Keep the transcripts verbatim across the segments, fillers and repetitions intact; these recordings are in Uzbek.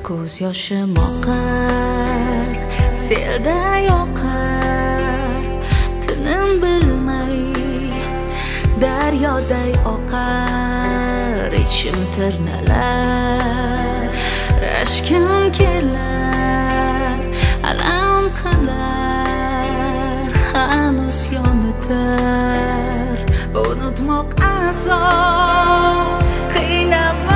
ko'z yoshim oqar, selda yoqar, tinim bilmay daryoday oqar, ichim tirnalar, rashkim kelar, alam qilar, hanuz yonitar, unutmoq azob, qiynaman.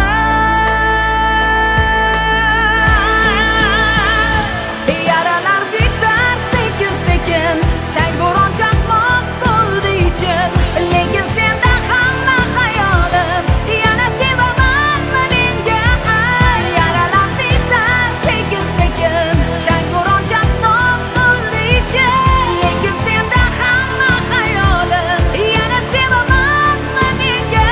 Chang bo'ron chaqmoq bo'ldi ichim, lekin senda hamma xayolim, yana sevaman menga ay, yaralab bitar sekin sekin. Chang bo'ron chaqmoq bo'ldi ichim, lekin senda hamma xayolim, yana sevaman menga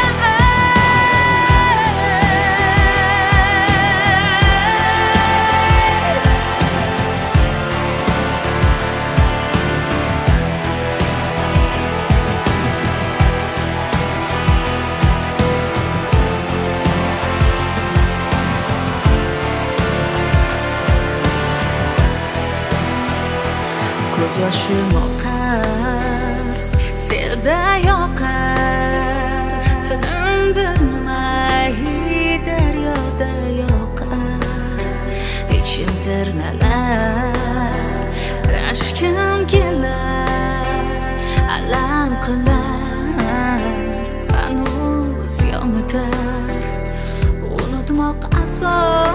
ko'z yoshim oqar, selda yoqar, tinim bilmay daryoda yoqar, ichim tirnalar, rashkim kelar, alam qilar, hanuz yonitar, unutmoq azob.